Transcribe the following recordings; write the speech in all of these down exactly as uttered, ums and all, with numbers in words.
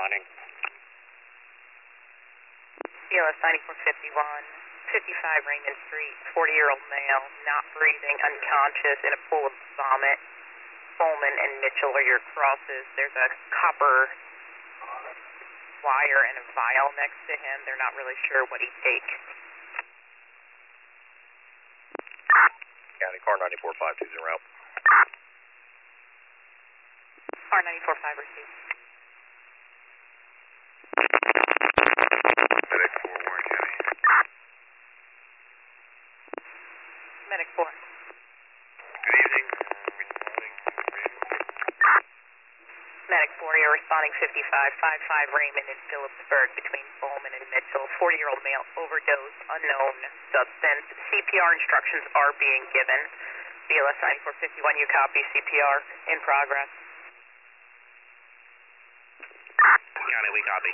responding. B L S ninety-four fifty-one, fifty-five Raymond Street, forty-year-old male, not breathing, unconscious, in a pool of vomit. Bowman and Mitchell are your crosses. There's a copper wire and a vial next to him. They're not really sure what he take. County car ninety-four five two zero out. Car ninety-four five received. Medic four Warren County. Medic four. Good evening. Responding. Medic four, you're responding fifty-five fifty-five Raymond in Phillipsburg between Bowman and Mitchell. forty-year-old male overdose, unknown substance. C P R instructions are being given. B L S ninety-four fifty-one, you copy. C P R in progress. County, we copy.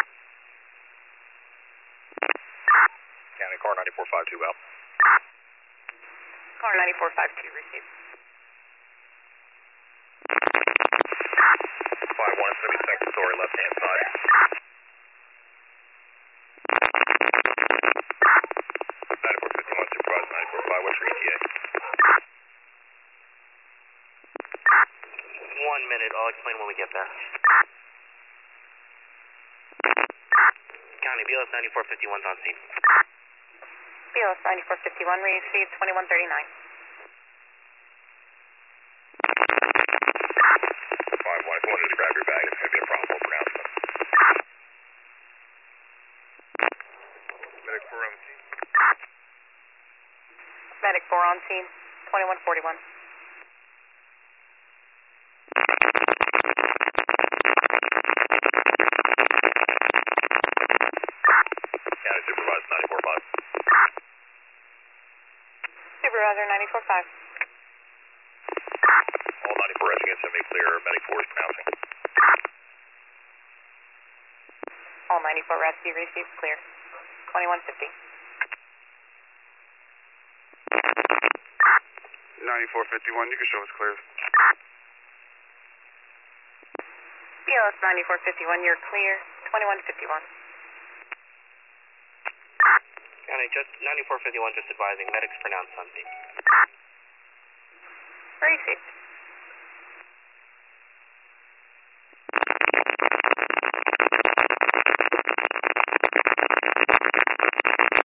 County car ninety-four five two out. Car ninety-four fifty-two received. five one, it's going to be second story, left hand side. ninety-four fifty-one, supervisor ninety-four five, what's your E T A? One minute, I'll explain when we get there. County, B L S ninety-four fifty-one's on scene. B L S ninety-four fifty-one received twenty-one thirty-nine. five one, if you wanted to grab your bag, it's going to be a problem for pronouncement. Medic four on scene. Medic four on scene, twenty-one forty-one. County supervisor ninety-four five. Supervisor ninety-four five. All ninety-four residents send me clear, medic four is pronouncing. All ninety-four rescue received clear. twenty-one fifty. ninety-four fifty-one, you can show us clear. B L S ninety-four fifty-one, you're clear. twenty-one fifty-one. County, just ninety-four fifty-one, just advising, medic's pronounced on scene. Received.